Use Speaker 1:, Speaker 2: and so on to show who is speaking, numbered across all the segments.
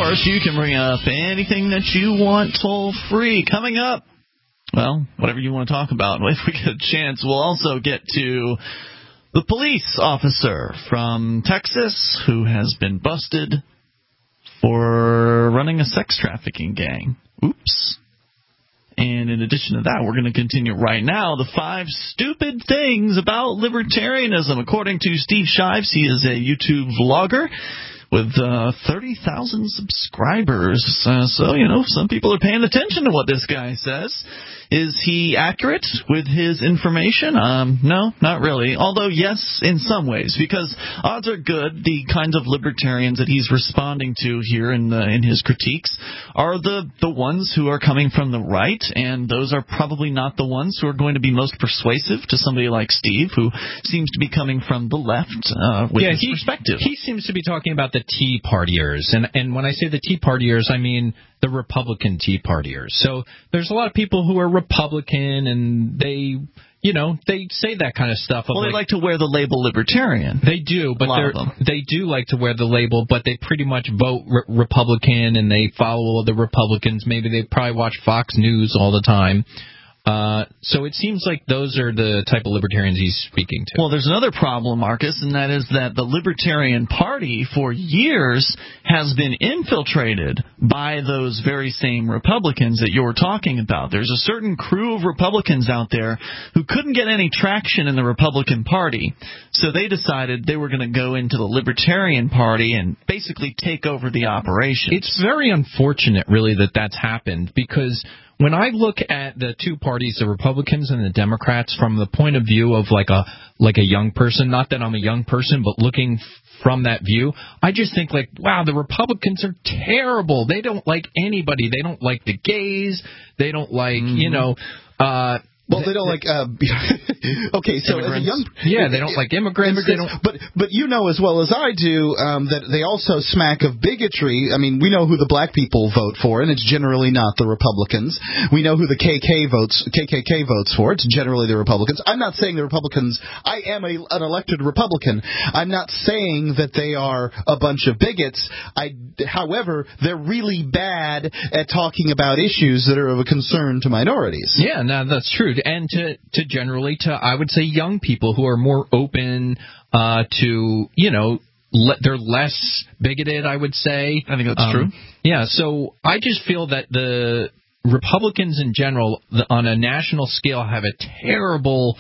Speaker 1: course, you can bring up anything that you want toll-free. Coming up, well, whatever you want to talk about. If we get a chance, we'll also get to the police officer from Texas who has been busted for running a sex trafficking gang. Oops. And in addition to that, we're going to continue right now the 5 stupid things about libertarianism. According to Steve Shives, he is a YouTube vlogger with 30,000 subscribers. So, some people are paying attention to what this guy says. Is he accurate with his information? No, not really. Although, yes, in some ways, because odds are good the kinds of libertarians that he's responding to here in his critiques are the ones who are coming from the right, and those are probably not the ones who are going to be most persuasive to somebody like Steve, who seems to be coming from the left with his perspective.
Speaker 2: He seems to be talking about the Tea Partiers, and when I say the Tea Partiers, I mean the Republican Tea Partiers. So there's a lot of people who are Republican, and they say that kind of stuff.
Speaker 1: Well, they like to wear the label libertarian.
Speaker 2: They do, but they do like to wear the label, but they pretty much vote Republican, and they follow the Republicans. Maybe they probably watch Fox News all the time. So it seems like those are the type of libertarians he's speaking to.
Speaker 1: Well, there's another problem, Marcus, and that is that the Libertarian Party for years has been infiltrated by those very same Republicans that you're talking about. There's a certain crew of Republicans out there who couldn't get any traction in the Republican Party, so they decided they were going to go into the Libertarian Party and basically take over the operation.
Speaker 2: It's very unfortunate, really, that that's happened, because when I look at the two parties, the Republicans and the Democrats, from the point of view of like a young person, not that I'm a young person, but looking from that view, I just think wow, the Republicans are terrible. They don't like anybody. They don't like the gays. They don't like,
Speaker 3: well, they don't like. Okay, so
Speaker 2: immigrants.
Speaker 3: as a young,
Speaker 2: they don't like immigrants. They don't,
Speaker 3: but you know as well as I do that they also smack of bigotry. I mean, we know who the black people vote for, and it's generally not the Republicans. We know who the KKK votes for. It's generally the Republicans. I'm not saying the Republicans. I am an elected Republican. I'm not saying that they are a bunch of bigots. However, they're really bad at talking about issues that are of a concern to minorities.
Speaker 2: Yeah, no, that's true. And to generally, I would say, young people who are more open to, they're less bigoted, I would say.
Speaker 1: I think that's true.
Speaker 2: Yeah, so I just feel that the Republicans in general, on a national scale, have a terrible,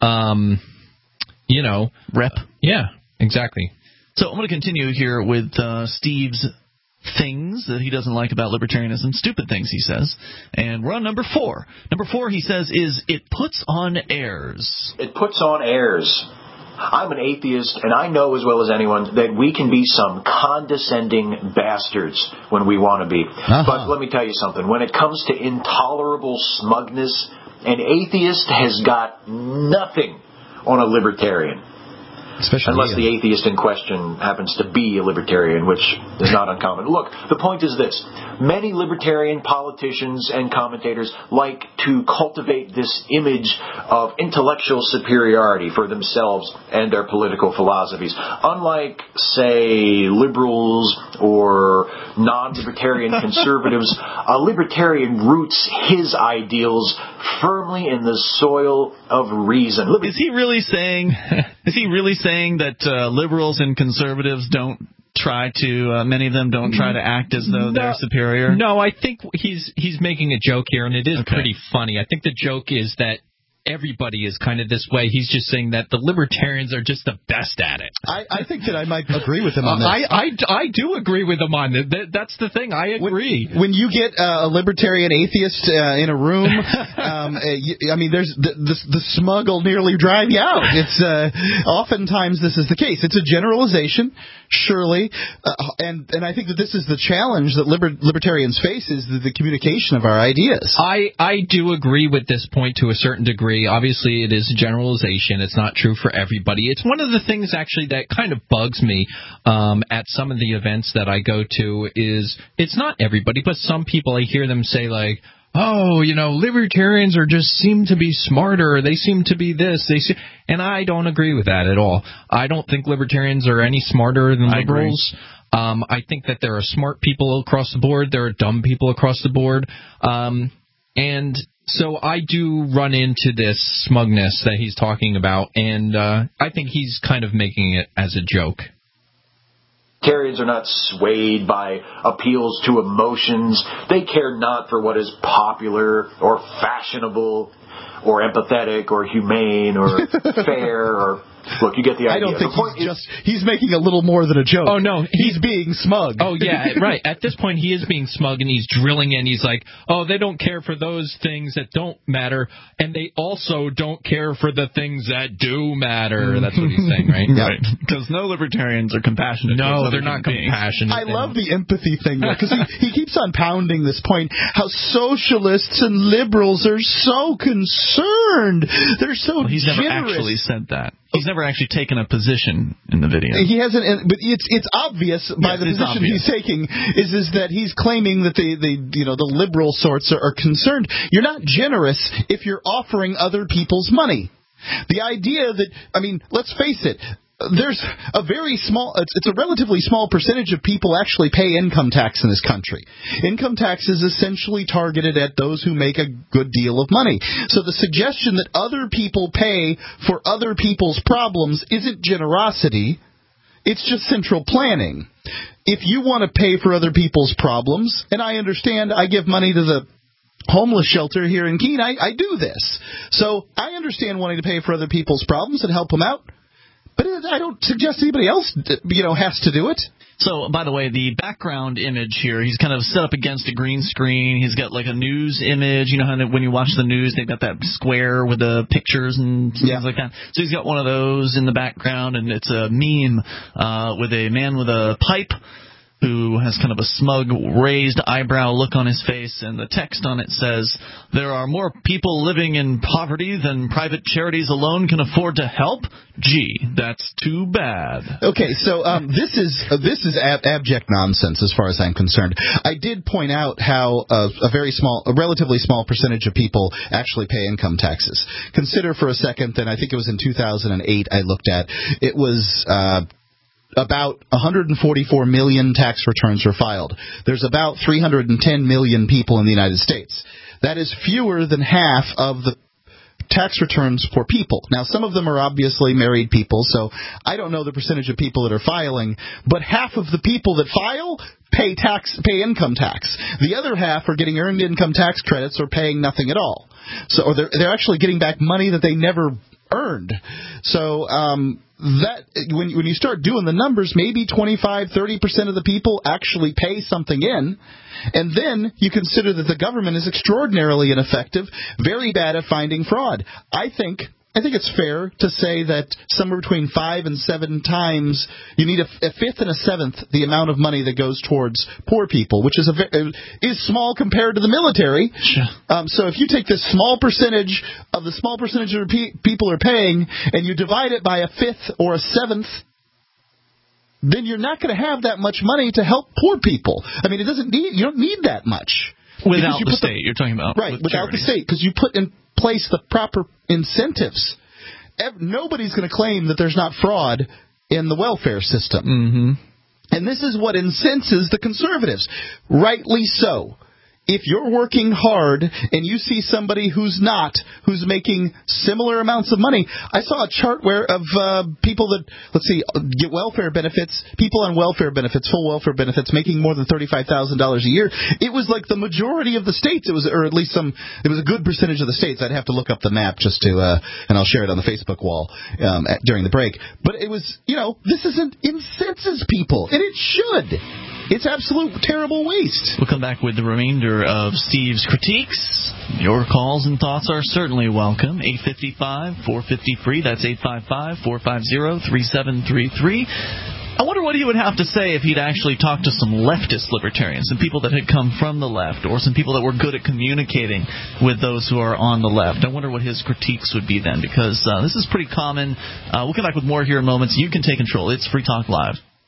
Speaker 1: rep.
Speaker 2: Yeah, exactly.
Speaker 1: So I'm going to continue here with Steve's things that he doesn't like about libertarianism, stupid things, he says. And we're on number 4. Number 4, he says, is it puts on airs.
Speaker 4: It puts on airs. I'm an atheist, and I know as well as anyone that we can be some condescending bastards when we want to be. But let me tell you something. When it comes to intolerable smugness, an atheist has got nothing on a libertarian. Unless the atheist in question happens to be a libertarian, which is not uncommon. Look, the point is this. Many libertarian politicians and commentators like to cultivate this image of intellectual superiority for themselves and their political philosophies. Unlike, say, liberals or non-libertarian conservatives, a libertarian roots his ideals firmly in the soil of reason.
Speaker 1: Is he really saying that liberals and conservatives don't try to, many of them don't try to act as though they're superior?
Speaker 2: No, I think he's making a joke here, and it is pretty funny. I think the joke is that everybody is kind of this way. He's just saying that the libertarians are just the best at it.
Speaker 3: I think that I might agree with him on that.
Speaker 2: I do agree with him on that. That's the thing. I agree.
Speaker 3: When you get a libertarian atheist in a room, there's the smug will nearly drive you out. It's oftentimes this is the case. It's a generalization, surely, and I think that this is the challenge that libertarians face, is the communication of our ideas.
Speaker 2: I do agree with this point to a certain degree. Obviously, it is a generalization. It's not true for everybody. It's one of the things, actually, that kind of bugs me at some of the events that I go to is it's not everybody, but some people, I hear them say, like, oh, libertarians seem to be smarter. They seem to be this. And I don't agree with that at all. I don't think libertarians are any smarter than liberals. I think that there are smart people across the board. There are dumb people across the board. And so I do run into this smugness that he's talking about, and I think he's kind of making it as a joke.
Speaker 4: Libertarians are not swayed by appeals to emotions. They care not for what is popular or fashionable or empathetic or humane or fair or... Look, you get the idea.
Speaker 3: I don't think he's making a little more than a joke.
Speaker 2: Oh, no.
Speaker 3: He's being smug.
Speaker 2: Oh, yeah, right. At this point, he is being smug, and he's drilling in. He's like, oh, they don't care for those things that don't matter, and they also don't care for the things that do matter. That's what he's saying, right?
Speaker 1: Yeah. Right. Because no libertarians are compassionate.
Speaker 2: No, they're not compassionate.
Speaker 3: I love the empathy thing, because he keeps on pounding this point, how socialists and liberals are so concerned. They're so
Speaker 1: he's
Speaker 3: generous.
Speaker 1: Never actually said that. He's never actually taken a position in the video.
Speaker 3: He hasn't, but it's obvious by the position he's taking is that he's claiming that the liberal sorts are concerned. You're not generous if you're offering other people's money. The idea that, I mean, let's face it, there's a very small, it's a relatively small percentage of people actually pay income tax in this country. Income tax is essentially targeted at those who make a good deal of money. So the suggestion that other people pay for other people's problems isn't generosity. It's just central planning. If you want to pay for other people's problems, and I understand, I give money to the homeless shelter here in Keene, I do this. So I understand wanting to pay for other people's problems and help them out. But I don't suggest anybody else, has to do it.
Speaker 1: So, by the way, the background image here, he's kind of set up against a green screen. He's got like a news image. You know how when you watch the news, they've got that square with the pictures and things like that. So he's got one of those in the background, and it's a meme with a man with a pipe who has kind of a smug, raised eyebrow look on his face, and the text on it says, "There are more people living in poverty than private charities alone can afford to help? Gee, that's too bad."
Speaker 3: Okay, so this is abject nonsense as far as I'm concerned. I did point out how a relatively small percentage of people actually pay income taxes. Consider for a second that I think it was in 2008 I looked at. It was about 144 million tax returns were filed. There's about 310 million people in the United States. That is fewer than half of the tax returns for people. Now, some of them are obviously married people, so I don't know the percentage of people that are filing, but half of the people that file pay income tax. The other half are getting earned income tax credits or paying nothing at all. So, or they're actually getting back money that they never earned. So that when you start doing the numbers, maybe 25-30% of the people actually pay something in, and then you consider that the government is extraordinarily ineffective, very bad at finding fraud. I think it's fair to say that somewhere between 5 and 7 times you need a fifth and a seventh the amount of money that goes towards poor people, which is small compared to the military.
Speaker 1: Sure.
Speaker 3: So if you take this small percentage of people are paying and you divide it by a fifth or a seventh, then you're not going to have that much money to help poor people. I mean, you don't need that much.
Speaker 1: Without the state, you're talking about.
Speaker 3: Right, without the state, because you put in place the proper incentives. Nobody's going to claim that there's not fraud in the welfare system.
Speaker 1: Mm-hmm.
Speaker 3: And this is what incenses the conservatives. Rightly so. If you're working hard and you see somebody who's making similar amounts of money. I saw a chart of people that, get welfare benefits, people on welfare benefits, full welfare benefits, making more than $35,000 a year. It was like the majority of the states. It was a good percentage of the states. I'd have to look up the map just to, and I'll share it on the Facebook wall during the break. But it was, this incenses people, and it should. It's absolute terrible waste.
Speaker 1: We'll come back with the remainder of Steve's critiques. Your calls and thoughts are certainly welcome. 855-450-FREE. That's 855-450-3733. I wonder what he would have to say if he'd actually talked to some leftist libertarians, some people that had come from the left, or some people that were good at communicating with those who are on the left. I wonder what his critiques would be then, because this is pretty common. We'll come back with more here in moments. You can take control. It's Free Talk Live.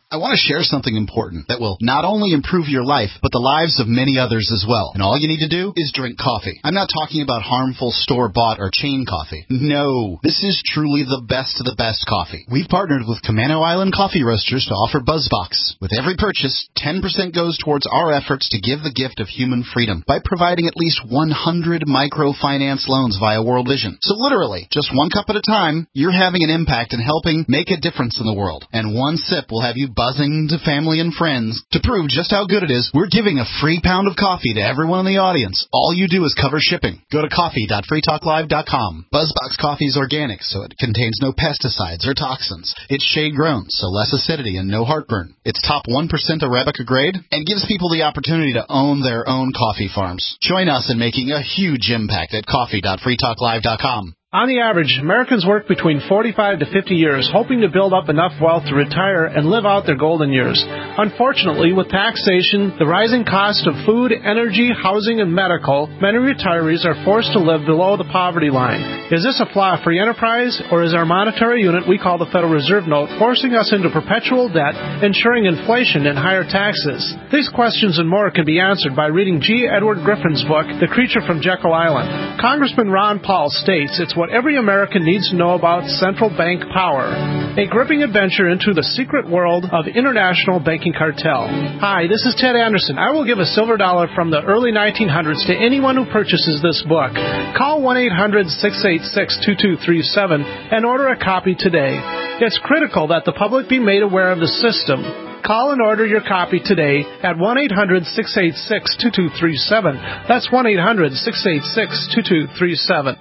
Speaker 3: I want to share something important that will not only improve your life, but the lives of many others as well. And all you need to do is drink coffee. I'm not talking about harmful store-bought or chain coffee. No, this is truly the best of the best coffee. We've partnered with Camano Island Coffee Roasters to offer BuzzBox. With every purchase, 10% goes towards our efforts to give the gift of human freedom by providing at least 100 microfinance loans via World Vision. So literally, just one cup at a time, you're having an impact and helping make a difference in the world. And one sip will have you buzzing to family and friends. To prove just how good it is, we're giving a free pound of coffee to everyone in the audience. All you do is cover shipping. Go to coffee.freetalklive.com. BuzzBox coffee is organic, so it contains no pesticides or toxins. It's shade-grown, so less acidity and no heartburn. It's top 1% Arabica grade and gives people the opportunity to own their own coffee farms. Join us in making a huge impact at coffee.freetalklive.com.
Speaker 5: On the average, Americans work between 45 to 50 years, hoping to build up enough wealth to retire and live out their golden years. Unfortunately, with taxation, the rising cost of food, energy, housing, and medical, many retirees are forced to live below the poverty line. Is this a flaw of free enterprise, or is our monetary unit we call the Federal Reserve Note forcing us into perpetual debt, ensuring inflation and higher taxes? These questions and more can be answered by reading G. Edward Griffin's book, The Creature from Jekyll Island. Congressman Ron Paul states it's what every American needs to know about central bank power. A gripping adventure into the secret world of international banking cartel. Hi, this is Ted Anderson. I will give a silver dollar from the early 1900s to anyone who purchases this book. Call 1-800-686-2237 and order a copy today. It's critical that the public be made aware of the system. Call and order your copy today at 1-800-686-2237. That's 1-800-686-2237.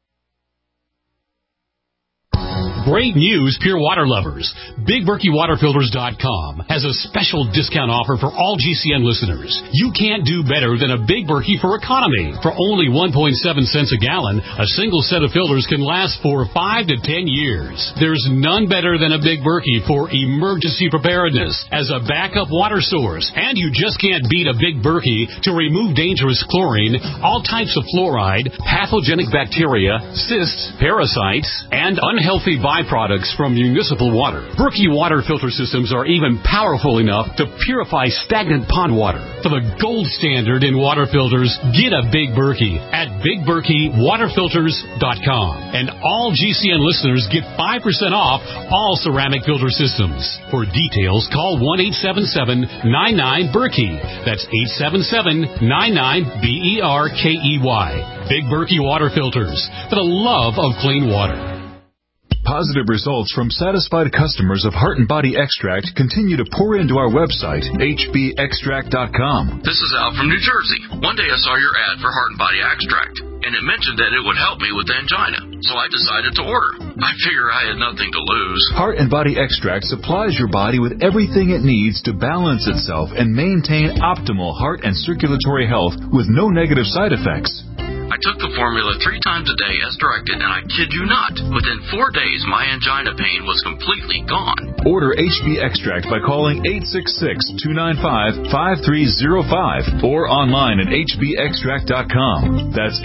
Speaker 6: Great news, pure water lovers. BigBerkeyWaterFilters.com has a special discount offer for all GCN listeners. You can't do better than a Big Berkey for economy. For only 1.7 cents a gallon, a single set of filters can last for 5 to 10 years. There's none better than a Big Berkey for emergency preparedness as a backup water source. And you just can't beat a Big Berkey to remove dangerous chlorine, all types of fluoride, pathogenic bacteria, cysts, parasites, and unhealthy byproducts from municipal water. Berkey water filter systems are even powerful enough to purify stagnant pond water. For the gold standard in water filters, get a Big Berkey at BigBerkeyWaterFilters.com. And all GCN listeners get 5% off all ceramic filter systems. For details, call 1-877-99-BERKEY. That's 877-99-BERKEY. Big Berkey Water Filters, for the love of clean water.
Speaker 7: Positive results from satisfied customers of Heart and Body Extract continue to pour into our website, hbextract.com.
Speaker 8: This is Al from New Jersey. One day I saw your ad for Heart and Body Extract, and it mentioned that it would help me with angina, so I decided to order. I figure I had nothing to lose.
Speaker 7: Heart and Body Extract supplies your body with everything it needs to balance itself and maintain optimal heart and circulatory health with no negative side effects.
Speaker 8: I took the formula 3 times a day as directed, and I kid you not, within 4 days, my angina pain was completely gone.
Speaker 7: Order HB Extract by calling 866-295-5305 or online at hbextract.com. That's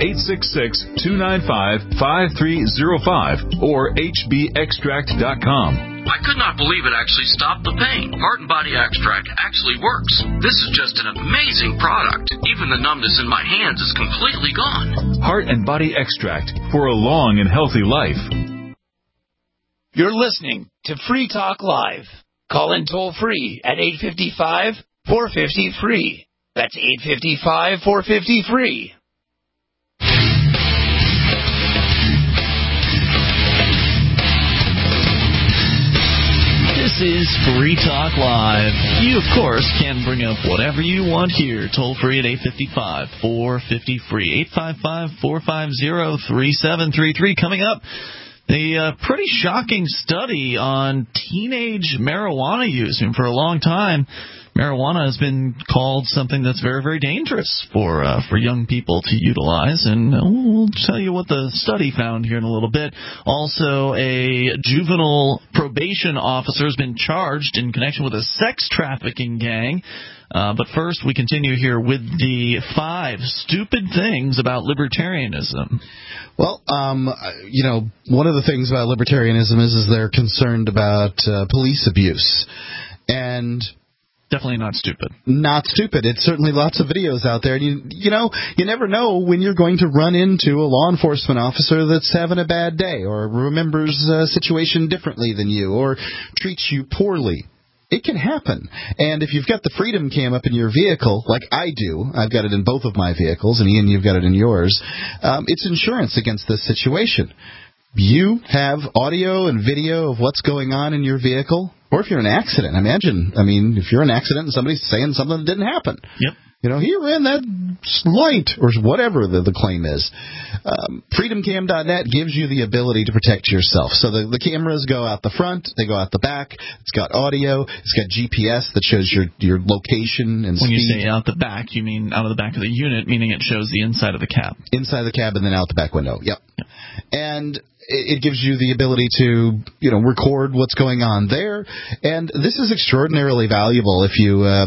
Speaker 7: 866-295-5305 or hbextract.com.
Speaker 8: I could not believe it actually stopped the pain. Heart and Body Extract actually works. This is just an amazing product. Even the numbness in my hands is completely gone.
Speaker 7: Heart and Body Extract for a long and healthy life.
Speaker 9: You're listening to Free Talk Live. Call in toll free at 855-450-FREE. That's 855-450-FREE.
Speaker 1: This is Free Talk Live. You, of course, can bring up whatever you want here. Toll free at 855-450-FREE. 855-450-3733. Coming up, a pretty shocking study on teenage marijuana use. And for a long time, marijuana has been called something that's very, very dangerous for young people to utilize, and we'll tell you what the study found here in a little bit. Also, a juvenile probation officer has been charged in connection with a sex trafficking gang. But first, we continue here with the 5 stupid things about libertarianism.
Speaker 3: Well, one of the things about libertarianism is they're concerned about police abuse. And
Speaker 1: definitely not stupid.
Speaker 3: Not stupid. It's certainly lots of videos out there. And you never know when you're going to run into a law enforcement officer that's having a bad day or remembers a situation differently than you or treats you poorly. It can happen. And if you've got the Freedom Cam up in your vehicle, like I do, I've got it in both of my vehicles, and Ian, you've got it in yours, it's insurance against this situation. You have audio and video of what's going on in your vehicle, or if you're in an accident. If you're in an accident and somebody's saying something that didn't happen.
Speaker 1: Yep.
Speaker 3: He ran that light, or whatever the claim is. FreedomCam.net gives you the ability to protect yourself. So the cameras go out the front, they go out the back. It's got audio. It's got GPS that shows your location and
Speaker 1: speed. When you say out the back, you mean out of the back of the unit, meaning it shows the inside of the cab.
Speaker 3: Inside the cab and then out the back window. Yep. And it gives you the ability to, record what's going on there. And this is extraordinarily valuable if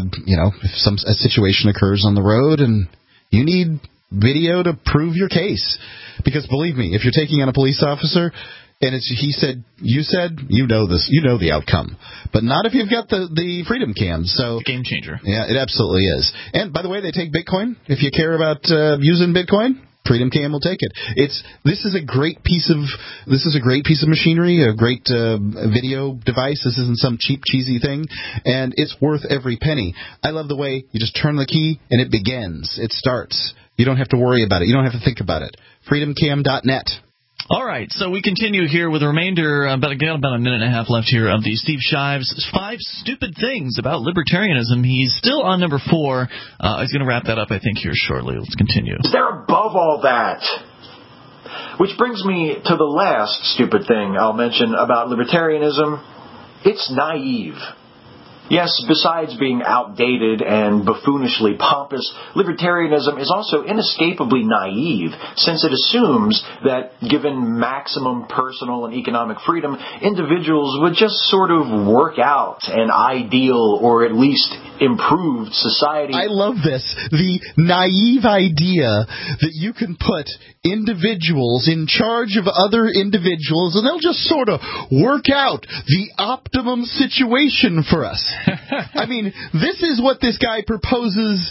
Speaker 3: if a situation occurs on the road and you need video to prove your case. Because believe me, if you're taking on a police officer and it's he said, you know this, you know the outcome. But not if you've got the Freedom Cam. So
Speaker 1: game changer.
Speaker 3: Yeah, it absolutely is. And by the way, they take Bitcoin. If you care about using Bitcoin, Freedom Cam will take it. This is a great piece of machinery, a great video device. This isn't some cheap, cheesy thing, and it's worth every penny. I love the way you just turn the key and it begins. It starts. You don't have to worry about it. You don't have to think about it. FreedomCam.net.
Speaker 1: All right, so we continue here with the remainder, about a minute and a half left here, of the Steve Shives 5 Stupid Things About Libertarianism. He's still on number 4. He's going to wrap that up, I think, here shortly. Let's continue.
Speaker 4: They're above all that. Which brings me to the last stupid thing I'll mention about libertarianism. It's naive. Yes, besides being outdated and buffoonishly pompous, libertarianism is also inescapably naive, since it assumes that, given maximum personal and economic freedom, individuals would just sort of work out an ideal or at least improved society.
Speaker 3: I love this. The naive idea that you can put individuals in charge of other individuals and they'll just sort of work out the optimum situation for us. This is what this guy proposes.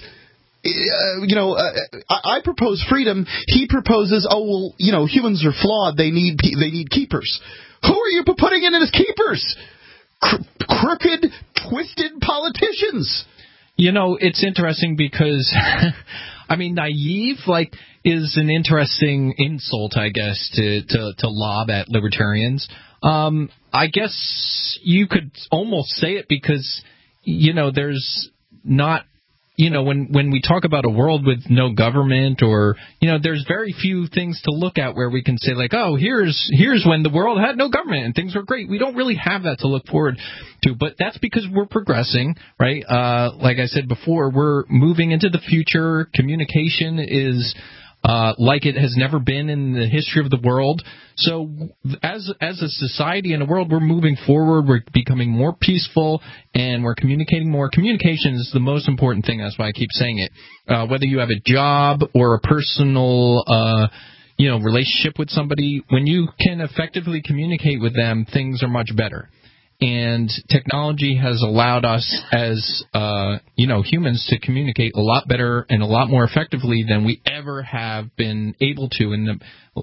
Speaker 3: I propose freedom. He proposes, humans are flawed. They need keepers. Who are you putting in as keepers? Crooked, twisted politicians.
Speaker 2: It's interesting because, naive, is an interesting insult, I guess, to lob at libertarians. I guess you could almost say it because, there's not, when we talk about a world with no government or, there's very few things to look at where we can say here's when the world had no government and things were great. We don't really have that to look forward to, but that's because we're progressing, right? Like I said before, we're moving into the future. Communication is like it has never been in the history of the world. So as a society and a world, we're moving forward. We're becoming more peaceful, and we're communicating more. Communication is the most important thing. That's why I keep saying it. Whether you have a job or a personal relationship with somebody, when you can effectively communicate with them, things are much better. And technology has allowed us as, humans to communicate a lot better and a lot more effectively than we ever have been able to in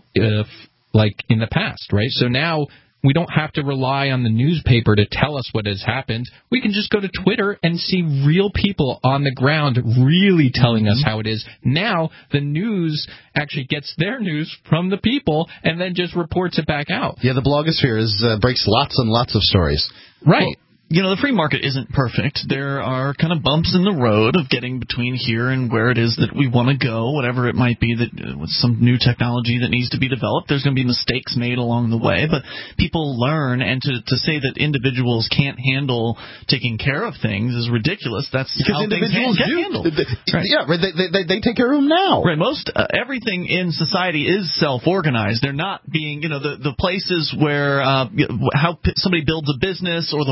Speaker 2: the past, right? So now we don't have to rely on the newspaper to tell us what has happened. We can just go to Twitter and see real people on the ground really telling us how it is. Now the news actually gets their news from the people and then just reports it back out.
Speaker 3: Yeah, the blogosphere breaks lots and lots of stories.
Speaker 2: Right.
Speaker 1: Well, the free market isn't perfect. There are kind of bumps in the road of getting between here and where it is that we want to go, whatever it might be, that with some new technology that needs to be developed. There's going to be mistakes made along the way, but people learn, and to say that individuals can't handle taking care of things is ridiculous. That's
Speaker 3: because
Speaker 1: how individuals
Speaker 3: get
Speaker 1: handled.
Speaker 3: Right. Yeah, they take care of them now.
Speaker 1: Right. Most everything in society is self-organized. They're not being, the places where how somebody builds a business or the way in which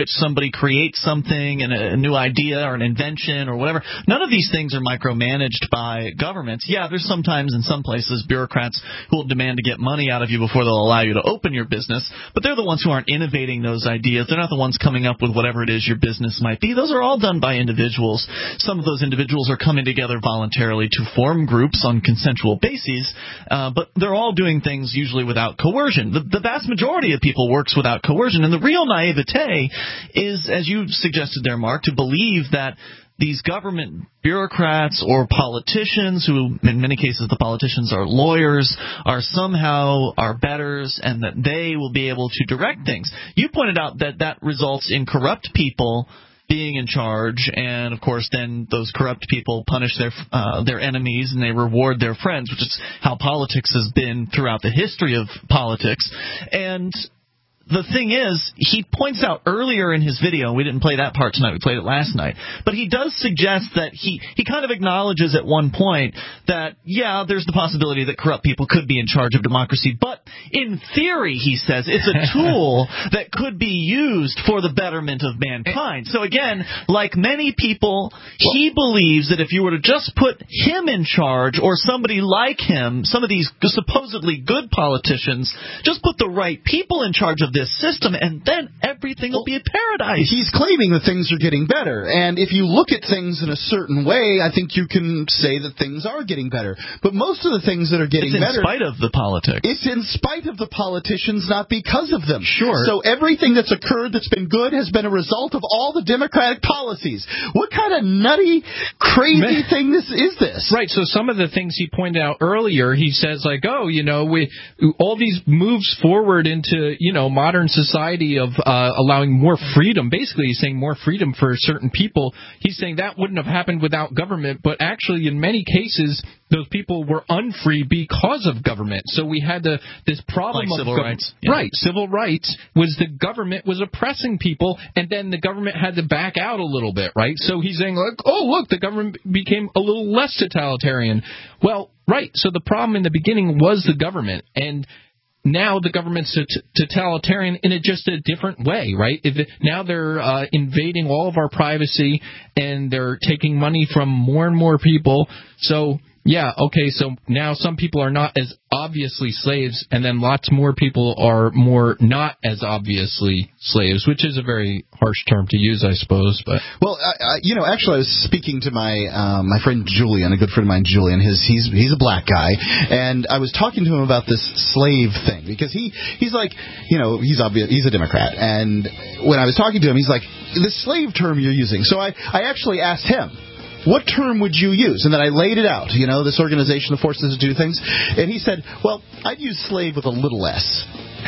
Speaker 1: which somebody creates something and a new idea or an invention or whatever. None of these things are micromanaged by governments. Yeah, there's sometimes in some places bureaucrats who will demand to get money out of you before they'll allow you to open your business, but they're the ones who aren't innovating those ideas. They're not the ones coming up with whatever it is your business might be. Those are all done by individuals. Some of those individuals are coming together voluntarily to form groups on consensual bases, but they're all doing things usually without coercion. The vast majority of people works without coercion, and the real naivete is, as you suggested there, Mark, to believe that these government bureaucrats or politicians, who in many cases the politicians are lawyers, are somehow our betters and that they will be able to direct things. You pointed out that that results in corrupt people being in charge, and of course then those corrupt people punish their enemies and they reward their friends, which is how politics has been throughout the history of politics. And the thing is, he points out earlier in his video, we didn't play that part tonight, we played it last night, but he does suggest that he kind of acknowledges at one point that, yeah, there's the possibility that corrupt people could be in charge of democracy, but in theory, he says, it's a tool that could be used for the betterment of mankind. So again, like many people, he believes that if you were to just put him in charge or somebody like him, some of these supposedly good politicians, just put the right people in charge of this system, and then everything will be a paradise.
Speaker 3: He's claiming that things are getting better, and if you look at things in a certain way, I think you can say that things are getting better. But most of the things that are getting better...
Speaker 1: It's in spite of the politics.
Speaker 3: It's in spite of the politicians, not because of them.
Speaker 1: Sure.
Speaker 3: So everything that's occurred that's been good has been a result of all the Democratic policies. What kind of nutty, crazy thing is this?
Speaker 2: Right, so some of the things he pointed out earlier, he says, like, oh, you know, all these moves forward into, you know, modern society of allowing more freedom. Basically, he's saying more freedom for certain people. He's saying that wouldn't have happened without government, but actually in many cases those people were unfree because of government. So we had this problem
Speaker 1: like
Speaker 2: of
Speaker 1: civil rights. Yeah.
Speaker 2: Right, civil rights was the government was oppressing people, and then the government had to back out a little bit, right? So he's saying, like, oh, look, the government became a little less totalitarian. Well, right, so the problem in the beginning was the government, and now the government's totalitarian in just a different way, right? Now they're invading all of our privacy, and they're taking money from more and more people. So, yeah, okay, so now some people are not as obviously slaves, and then lots more people are more not as obviously slaves, which is a very harsh term to use, I suppose. But
Speaker 3: well, you know, actually, I was speaking to my friend Julian, a good friend of mine, Julian. He's a black guy, and I was talking to him about this slave thing because he's like, you know, he's a Democrat, and when I was talking to him, he's like, the slave term you're using. So I actually asked him, what term would you use? And then I laid it out, you know, this organization that forces us to do things. And he said, well, I'd use slave with a little s.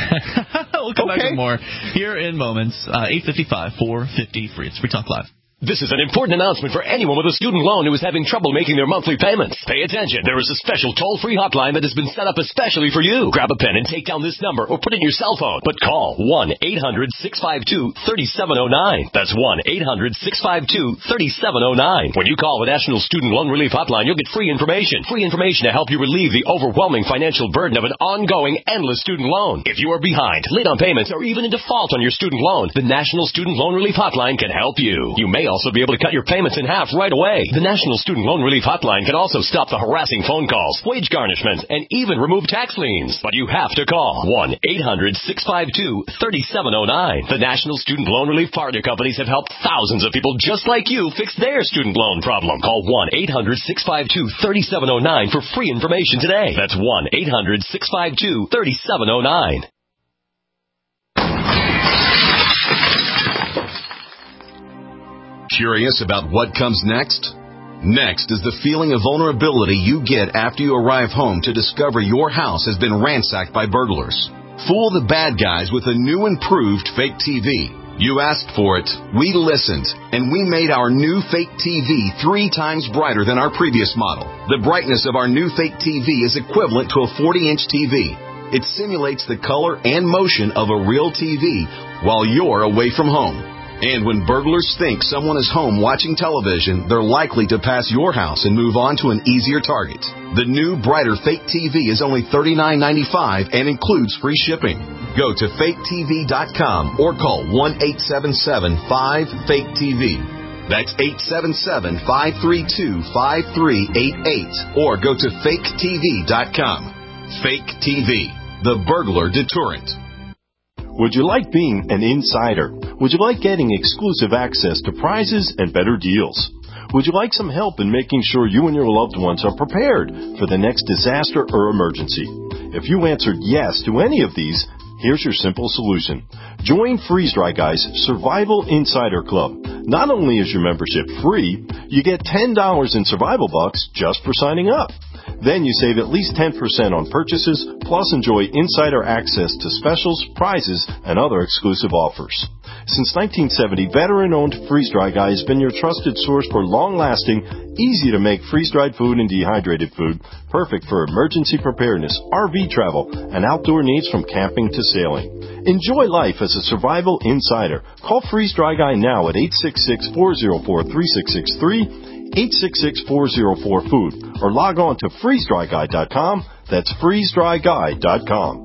Speaker 1: We'll come back with more here in moments. 855-450 free. It's Free Talk Live.
Speaker 10: This is an important announcement for anyone with a student loan who is having trouble making their monthly payments. Pay attention. There is a special toll-free hotline that has been set up especially for you. Grab a pen and take down this number or put it in your cell phone. But call 1-800-652-3709. That's 1-800-652-3709. When you call the National Student Loan Relief Hotline, you'll get free information. Free information to help you relieve the overwhelming financial burden of an ongoing, endless student loan. If you are behind, late on payments, or even in default on your student loan, the National Student Loan Relief Hotline can help you. You may also be able to cut your payments in half right away. The National Student Loan Relief Hotline can also stop the harassing phone calls, wage garnishments, and even remove tax liens. But you have to call 1-800-652-3709. The National Student Loan Relief Partner Companies have helped thousands of people just like you fix their student loan problem. Call 1-800-652-3709 for free information today. That's 1-800-652-3709.
Speaker 11: Curious about what comes next? Next is the feeling of vulnerability you get after you arrive home to discover your house has been ransacked by burglars. Fool the bad guys with a new improved fake TV. You asked for it, we listened, and we made our new fake TV 3 times brighter than our previous model. The brightness of our new fake TV is equivalent to a 40-inch TV. It simulates the color and motion of a real TV while you're away from home. And when burglars think someone is home watching television, they're likely to pass your house and move on to an easier target. The new, brighter fake TV is only $39.95 and includes free shipping. Go to faketv.com or call 1-877-5-FAKE-TV. That's 877-532-5388. Or go to faketv.com. Fake TV, the burglar deterrent.
Speaker 12: Would you like being an insider? Would you like getting exclusive access to prizes and better deals? Would you like some help in making sure you and your loved ones are prepared for the next disaster or emergency? If you answered yes to any of these, here's your simple solution. Join Freeze Dry Guy's Survival Insider Club. Not only is your membership free, you get $10 in survival bucks just for signing up. Then you save at least 10% on purchases, plus enjoy insider access to specials, prizes, and other exclusive offers. Since 1970, veteran-owned Freeze Dry Guy has been your trusted source for long-lasting, easy-to-make freeze-dried food and dehydrated food, perfect for emergency preparedness, RV travel, and outdoor needs from camping to sailing. Enjoy life as a survival insider. Call Freeze Dry Guy now at 866-404-3663, 866-404-FOOD, or log on to freezedryguy.com. That's freezedryguy.com.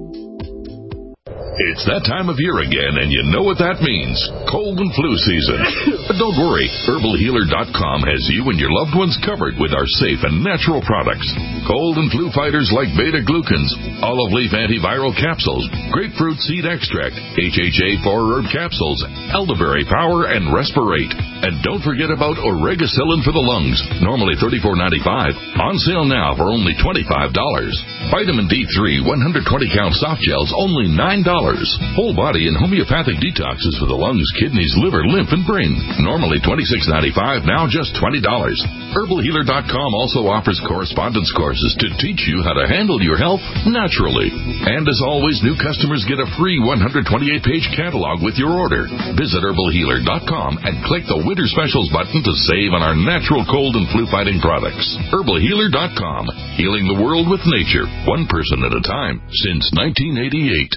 Speaker 13: It's that time of year again, and you know what that means. Cold and flu season. But don't worry, HerbalHealer.com has you and your loved ones covered with our safe and natural products. Cold and flu fighters like beta-glucans, olive leaf antiviral capsules, grapefruit seed extract, HHA 4-herb capsules, elderberry power, and Respirate. And don't forget about Oregacillin for the lungs, normally $34.95, on sale now for only $25. Vitamin D3 120-count soft gels, only $9. Whole body and homeopathic detoxes for the lungs, kidneys, liver, lymph, and brain. Normally $26.95, now just $20. HerbalHealer.com also offers correspondence courses to teach you how to handle your health naturally. And as always, new customers get a free 128-page catalog with your order. Visit HerbalHealer.com and click the Winter Specials button to save on our natural cold and flu-fighting products. HerbalHealer.com, healing the world with nature, one person at a time, since 1988.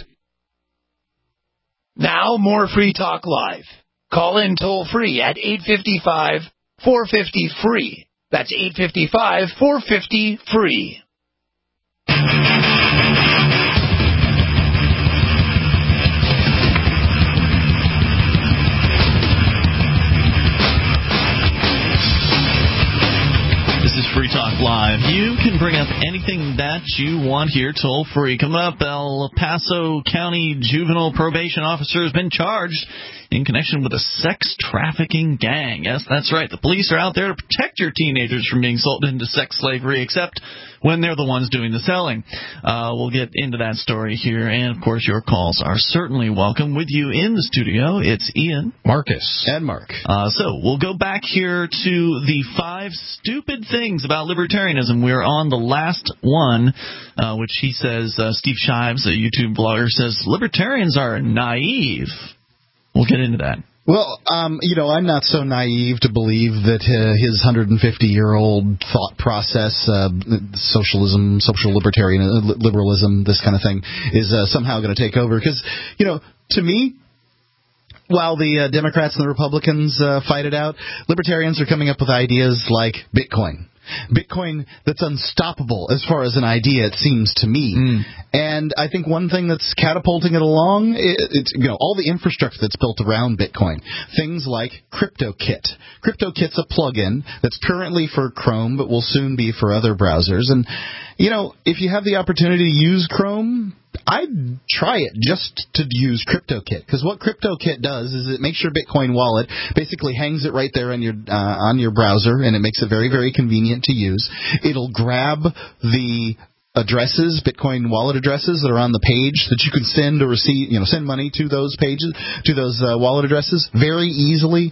Speaker 9: Now, more Free Talk Live. Call in toll-free at 855-450-FREE. That's 855-450-FREE.
Speaker 1: This is Free Talk Live. You can bring up anything that you want here toll-free. Coming up, El Paso County juvenile probation officer has been charged in connection with a sex trafficking gang. Yes, that's right. The police are out there to protect your teenagers from being sold into sex slavery, except when they're the ones doing the selling. We'll get into that story here, and, of course, your calls are certainly welcome. With you in the studio, it's Ian,
Speaker 2: Marcus,
Speaker 3: and Mark.
Speaker 1: So we'll go back here to the 5 stupid things about libertarianism. We're on the last one, which he says, Steve Shives, a YouTube blogger, says, libertarians are naive. We'll get into that.
Speaker 3: Well, I'm not so naive to believe that his 150-year-old thought process, socialism, social liberalism, this kind of thing, is somehow going to take over. Because, to me, while the Democrats and the Republicans fight it out, libertarians are coming up with ideas like Bitcoin. Bitcoin that's unstoppable as far as an idea, it seems to me. And I think one thing that's catapulting it along, it's all the infrastructure that's built around Bitcoin. Things like CryptoKit. CryptoKit's a plugin that's currently for Chrome but will soon be for other browsers. And, if you have the opportunity to use Chrome, I'd try it just to use CryptoKit, because what CryptoKit does is it makes your Bitcoin wallet, basically hangs it right there on your browser, and it makes it very, very convenient to use. It'll grab the addresses, Bitcoin wallet addresses that are on the page that you can send or receive, send money to those pages, to those wallet addresses very easily.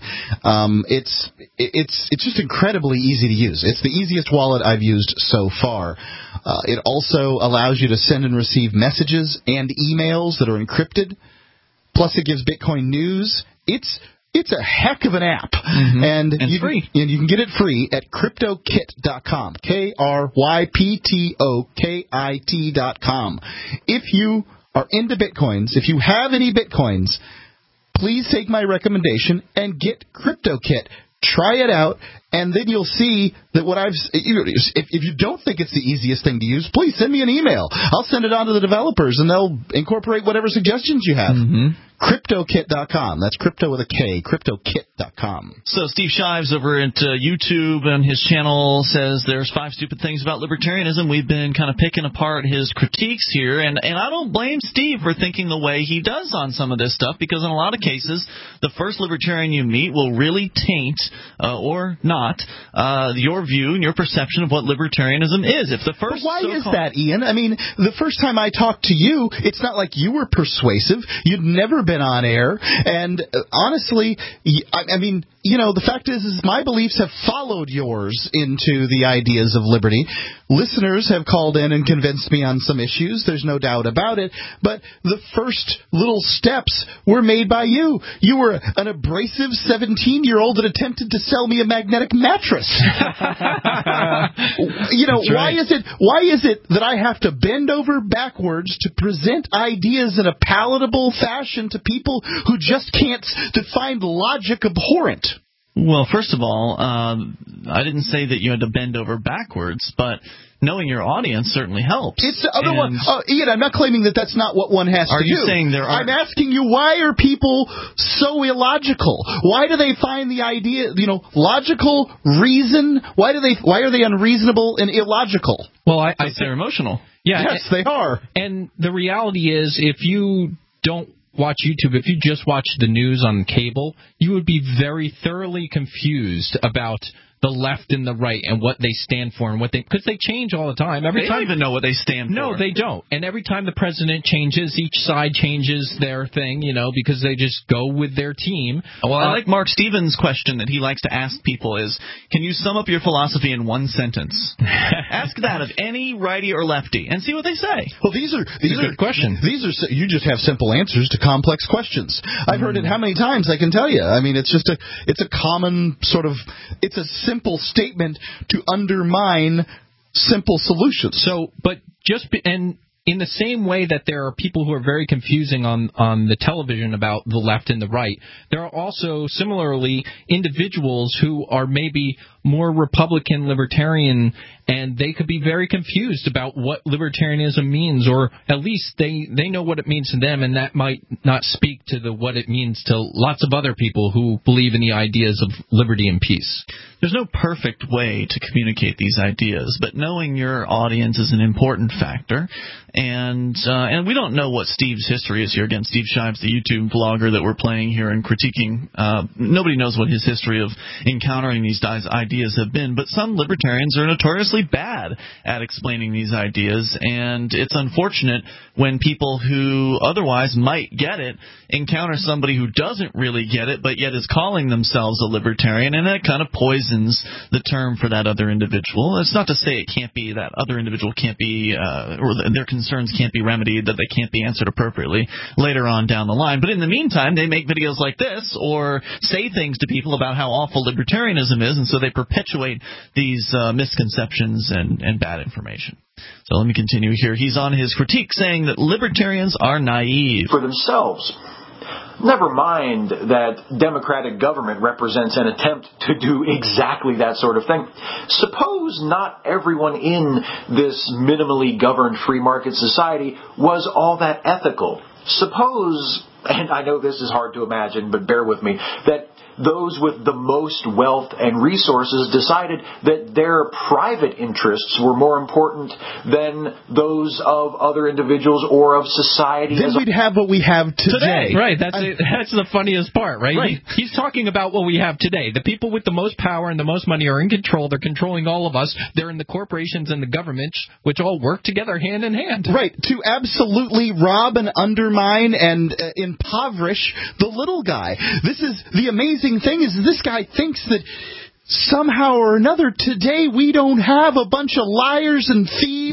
Speaker 3: It's just incredibly easy to use. It's the easiest wallet I've used so far. It also allows you to send and receive messages and emails that are encrypted. Plus, it gives Bitcoin news. It's a heck of an app. And you can get it free at CryptoKit.com. KryptoKit.com. If you are into Bitcoins, if you have any Bitcoins, please take my recommendation and get CryptoKit. Try it out, and then you'll see that what if you don't think it's the easiest thing to use, please send me an email. I'll send it on to the developers, and they'll incorporate whatever suggestions you have. CryptoKit.com. That's crypto with a K. CryptoKit.com.
Speaker 1: So Steve Shives over at YouTube on his channel says there's 5 stupid things about libertarianism. We've been kind of picking apart his critiques here, and I don't blame Steve for thinking the way he does on some of this stuff, because in a lot of cases, the first libertarian you meet will really taint, or not, your view and your perception of what libertarianism is. If the first,
Speaker 3: but why is that, Ian? I mean, the first time I talked to you, it's not like you were persuasive. You'd never been on air, and honestly, I mean, you know, the fact is my beliefs have followed yours into the ideas of liberty. Listeners have called in and convinced me on some issues. There's no doubt about it. But the first little steps were made by you. You were an abrasive 17-year-old that attempted to sell me a magnetic mattress. You know, why is it that I have to bend over backwards to present ideas in a palatable fashion to people who just can't find logic abhorrent?
Speaker 1: Well, first of all, I didn't say that you had to bend over backwards, but knowing your audience certainly helps.
Speaker 3: It's the other one. Ian, I'm not claiming that that's not what one has to do.
Speaker 1: Are you saying there are?
Speaker 3: I'm asking you, why are people so illogical? Why do they find the idea, logical reason? Why are they unreasonable and illogical?
Speaker 2: Well, I think
Speaker 1: they're emotional.
Speaker 2: Yeah,
Speaker 3: yes, they are.
Speaker 2: And the reality is, if you don't watch YouTube, if you just watch the news on cable, you would be very thoroughly confused about the left and the right and what they stand for and because they change all the time.
Speaker 1: They don't even know what they stand for.
Speaker 2: No, they don't. And every time the president changes, each side changes their thing, because they just go with their team.
Speaker 1: Well, I like Mark Stevens' question that he likes to ask people is, can you sum up your philosophy in one sentence? Ask that of any righty or lefty and see what they say.
Speaker 3: Well, these are
Speaker 2: good questions.
Speaker 3: You just have simple answers to complex questions. I've heard it how many times I can tell you. I mean, it's a common sort of, it's a simple statement to undermine simple solutions.
Speaker 2: So, but and in the same way that there are people who are very confusing on the television about the left and the right, there are also similarly individuals who are maybe more Republican libertarian, and they could be very confused about what libertarianism means, or at least they know what it means to them, and that might not speak to what it means to lots of other people who believe in the ideas of liberty and peace.
Speaker 1: There's no perfect way to communicate these ideas, but knowing your audience is an important factor. And we don't know what Steve's history is here. Again, Steve Shives, the YouTube vlogger that we're playing here and critiquing, nobody knows what his history of encountering these ideas have been, but some libertarians are notoriously bad at explaining these ideas, and it's unfortunate when people who otherwise might get it encounter somebody who doesn't really get it, but yet is calling themselves a libertarian, and that kind of poisons the term for that other individual. It's not to say it can't be that other individual can't be, or their concerns can't be remedied, that they can't be answered appropriately later on down the line. But in the meantime, they make videos like this or say things to people about how awful libertarianism is, and so they perpetuate these misconceptions and bad information. So let me continue here. He's on his critique saying that libertarians are naive.
Speaker 4: For themselves. Never mind that democratic government represents an attempt to do exactly that sort of thing. Suppose not everyone in this minimally governed free market society was all that ethical. Suppose, and I know this is hard to imagine, but bear with me, that those with the most wealth and resources decided that their private interests were more important than those of other individuals or of society.
Speaker 3: Then we'd have what we have today.
Speaker 2: Right, that's the funniest part, right? He's talking about what we have today. The people with the most power and the most money are in control. They're controlling all of us. They're in the corporations and the governments, which all work together hand in hand.
Speaker 3: Right, to absolutely rob and undermine and impoverish the little guy. This is the amazing thing is this guy thinks that somehow or another today we don't have a bunch of liars and thieves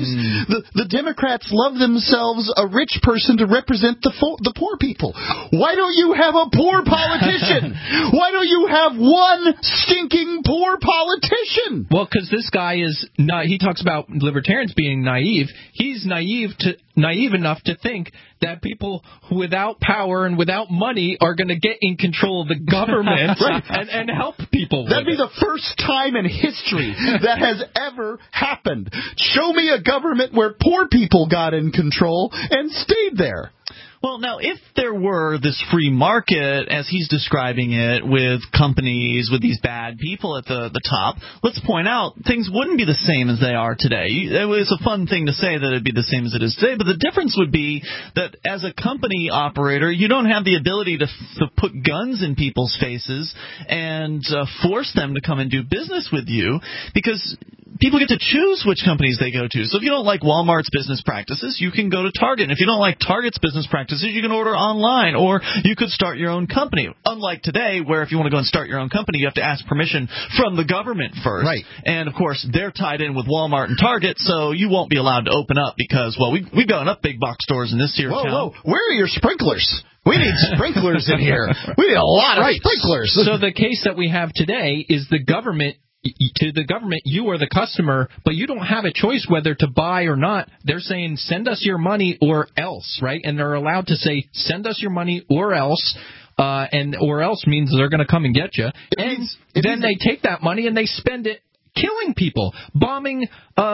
Speaker 3: The Democrats love themselves a rich person to represent the poor people. Why don't you have a poor politician? Why don't you have one stinking poor politician?
Speaker 2: Well, because this guy is not. He talks about libertarians being naive. He's naive enough to think that people without power and without money are going to get in control of the government and help people.
Speaker 3: That'd be the first time in history that has ever happened. Show me a government where poor people got in control and stayed there.
Speaker 1: Well, now, if there were this free market, as he's describing it, with companies, with these bad people at the top, let's point out, things wouldn't be the same as they are today. It's a fun thing to say that it'd be the same as it is today, but the difference would be that as a company operator, you don't have the ability to put guns in people's faces and force them to come and do business with you, because people get to choose which companies they go to. So if you don't like Walmart's business practices, you can go to Target. And if you don't like Target's business practices, you can order online, or you could start your own company. Unlike today, where if you want to go and start your own company, you have to ask permission from the government first.
Speaker 3: Right.
Speaker 1: And, of course, they're tied in with Walmart and Target, so you won't be allowed to open up because, well, we've got enough big box stores in this here town.
Speaker 3: Whoa, where are your sprinklers? We need sprinklers in here. We need a lot of sprinklers.
Speaker 2: So the case that we have today is the government. To the government, you are the customer, but you don't have a choice whether to buy or not. They're saying, send us your money or else, right? And they're allowed to say, send us your money or else, and or else means they're going to come and get you. And then they take that money and they spend it killing people, bombing,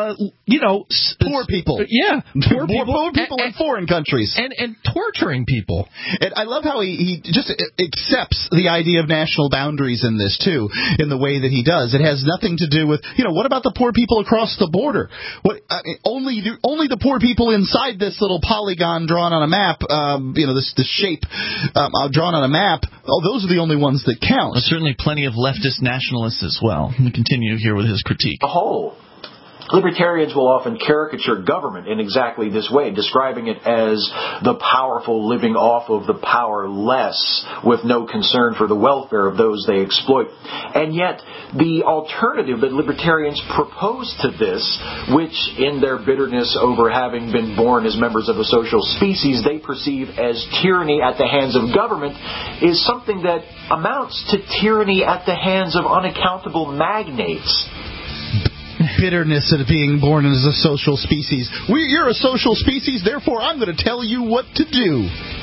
Speaker 3: poor people.
Speaker 2: Yeah, poor
Speaker 3: people in foreign countries.
Speaker 2: And torturing people.
Speaker 3: And I love how he just accepts the idea of national boundaries in this, too, in the way that he does. It has nothing to do with, what about the poor people across the border? Only the poor people inside this little polygon drawn on a map, this shape drawn on a map, those are the only ones that count.
Speaker 1: There's certainly plenty of leftist nationalists as well. We continue here with his critique.
Speaker 4: The whole. Libertarians will often caricature government in exactly this way, describing it as the powerful living off of the powerless with no concern for the welfare of those they exploit. And yet, the alternative that libertarians propose to this, which in their bitterness over having been born as members of a social species they perceive as tyranny at the hands of government, is something that amounts to tyranny at the hands of unaccountable magnates.
Speaker 3: Bitterness at being born as a social species. You're a social species, therefore I'm going to tell you what to do.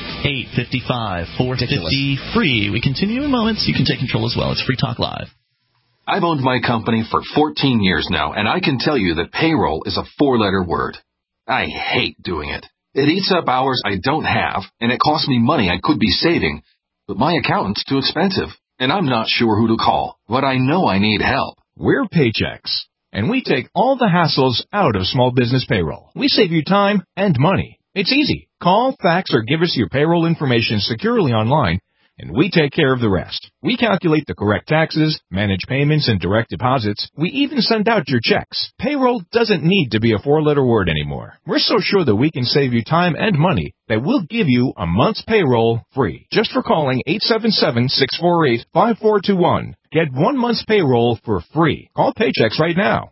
Speaker 1: 855 450 free. We continue in moments. You can take control as well. It's Free Talk Live.
Speaker 14: I've owned my company for 14 years now, and I can tell you that payroll is a 4-letter word. I hate doing it. It eats up hours I don't have, and it costs me money I could be saving. But my accountant's too expensive, and I'm not sure who to call. But I know I need help.
Speaker 15: We're Paychex, and we take all the hassles out of small business payroll. We save you time and money. It's easy. Call, fax, or give us your payroll information securely online, and we take care of the rest. We calculate the correct taxes, manage payments and direct deposits. We even send out your checks. Payroll doesn't need to be a 4-letter word anymore. We're so sure that we can save you time and money that we'll give you a month's payroll free just for calling 877-648-5421. Get 1 month's payroll for free. Call Paychex right now.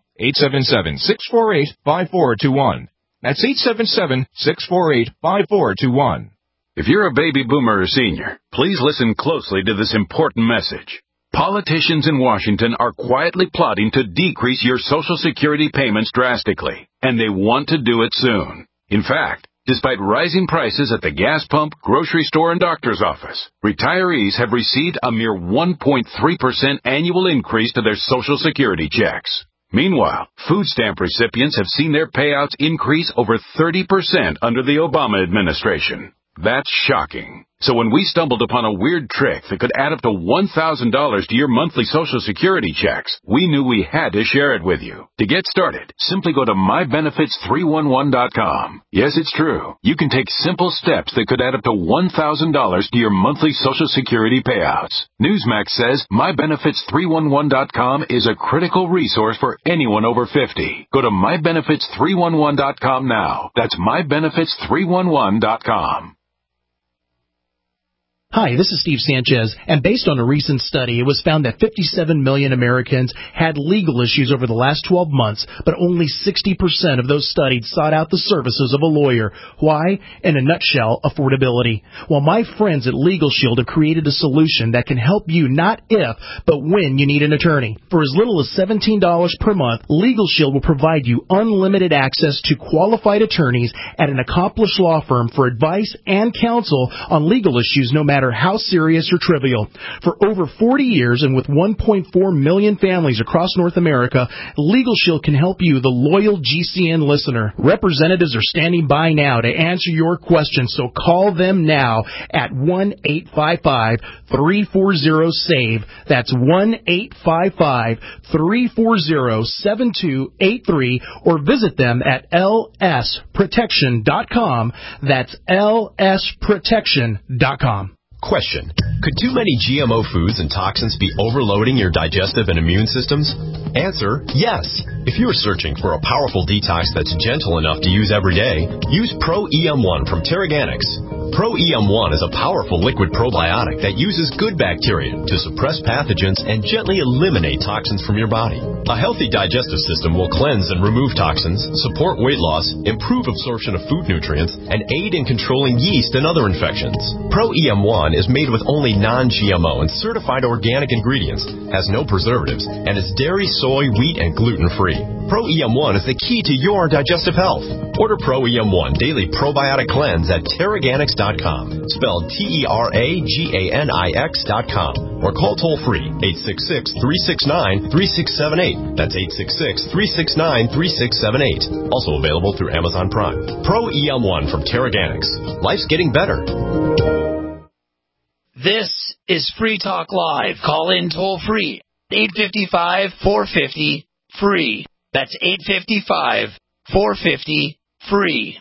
Speaker 15: 877-648-5421. That's 877-648-5421.
Speaker 16: If you're a baby boomer or senior, please listen closely to this important message. Politicians in Washington are quietly plotting to decrease your Social Security payments drastically, and they want to do it soon. In fact, despite rising prices at the gas pump, grocery store, and doctor's office, retirees have received a mere 1.3% annual increase to their Social Security checks. Meanwhile, food stamp recipients have seen their payouts increase over 30% under the Obama administration. That's shocking. So when we stumbled upon a weird trick that could add up to $1,000 to your monthly Social Security checks, we knew we had to share it with you. To get started, simply go to mybenefits311.com. Yes, it's true. You can take simple steps that could add up to $1,000 to your monthly Social Security payouts. Newsmax says mybenefits311.com is a critical resource for anyone over 50. Go to mybenefits311.com now. That's mybenefits311.com.
Speaker 17: Hi, this is Steve Sanchez, and based on a recent study, it was found that 57 million Americans had legal issues over the last 12 months, but only 60% of those studied sought out the services of a lawyer. Why? In a nutshell, affordability. Well, my friends at Legal Shield have created a solution that can help you not if, but when you need an attorney. For as little as $17 per month, Legal Shield will provide you unlimited access to qualified attorneys at an accomplished law firm for advice and counsel on legal issues no matter how serious or trivial. For over 40 years and with 1.4 million families across North America, Legal Shield can help you, the loyal GCN listener. Representatives are standing by now to answer your questions, so call them now at 1-855-340-SAVE. That's 1-855-340-7283, or visit them at lsprotection.com. That's lsprotection.com.
Speaker 18: Question: could too many GMO foods and toxins be overloading your digestive and immune systems? Answer: yes. If you are searching for a powerful detox that's gentle enough to use every day, use Pro EM1 from Teraganix. Pro EM1 is a powerful liquid probiotic that uses good bacteria to suppress pathogens and gently eliminate toxins from your body. A healthy digestive system will cleanse and remove toxins, support weight loss, improve absorption of food nutrients, and aid in controlling yeast and other infections. Pro EM1 is made with only non-GMO and certified organic ingredients, has no preservatives, and is dairy, soy, wheat, and gluten-free. Pro EM1 is the key to your digestive health. Order Pro EM1 Daily Probiotic Cleanse at Teraganix.com, spelled Teraganix.com, or call toll-free 866-369-3678. That's 866-369-3678. Also available through Amazon Prime. Pro EM1 from Teraganix. Life's getting better.
Speaker 9: This is Free Talk Live. Call in toll free. 855-450-FREE. That's 855-450-FREE.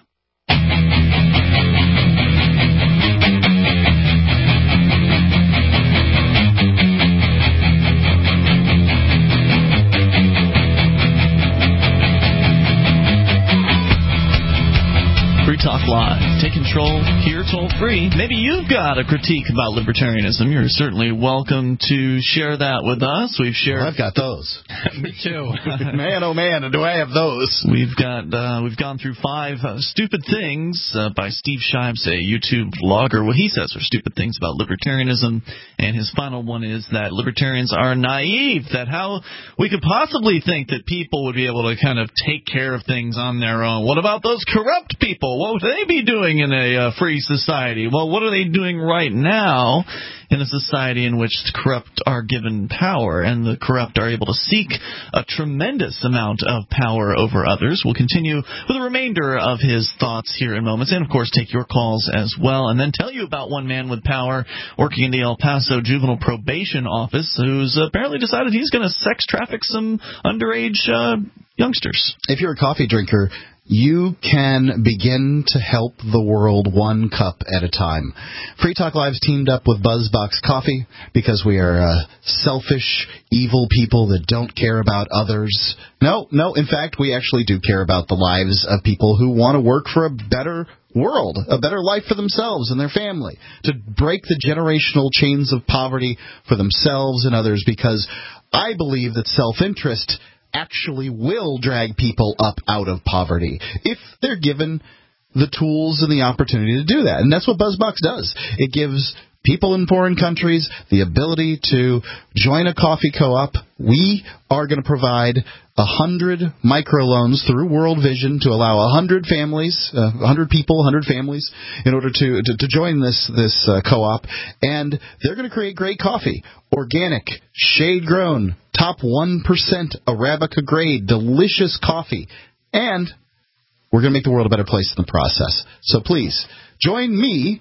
Speaker 1: Free Talk Live. Take control here toll free. Maybe you've got a critique about libertarianism. You're certainly welcome to share that with us. We've shared.
Speaker 3: Well, I've got those.
Speaker 2: Me too.
Speaker 3: Man, oh man, do I have those?
Speaker 1: We've gone through 5 stupid things by Steve Shives, a YouTube vlogger. What he says are stupid things about libertarianism, and his final one is that libertarians are naive. That how we could possibly think that people would be able to kind of take care of things on their own. What about those corrupt people? What would they be doing in a free society? Well, what are they doing right now in a society in which the corrupt are given power and the corrupt are able to seek a tremendous amount of power over others? We'll continue with the remainder of his thoughts here in moments, and of course take your calls as well, and then tell you about one man with power working in the El Paso Juvenile Probation Office who's apparently decided he's going to sex traffic some underage youngsters.
Speaker 3: If you're a coffee drinker, you can begin to help the world one cup at a time. Free Talk Live's teamed up with BuzzBox Coffee because we are selfish, evil people that don't care about others. No, in fact, we actually do care about the lives of people who want to work for a better world, a better life for themselves and their family, to break the generational chains of poverty for themselves and others, because I believe that self-interest actually will drag people up out of poverty if they're given the tools and the opportunity to do that. And that's what BuzzBox does. It gives people in foreign countries the ability to join a coffee co-op. We are going to provide 100 microloans through World Vision to allow 100 families, 100 people, 100 families, in order to join this co-op. And they're going to create great coffee, organic, shade-grown, top 1% Arabica grade, delicious coffee. And we're going to make the world a better place in the process. So please, join me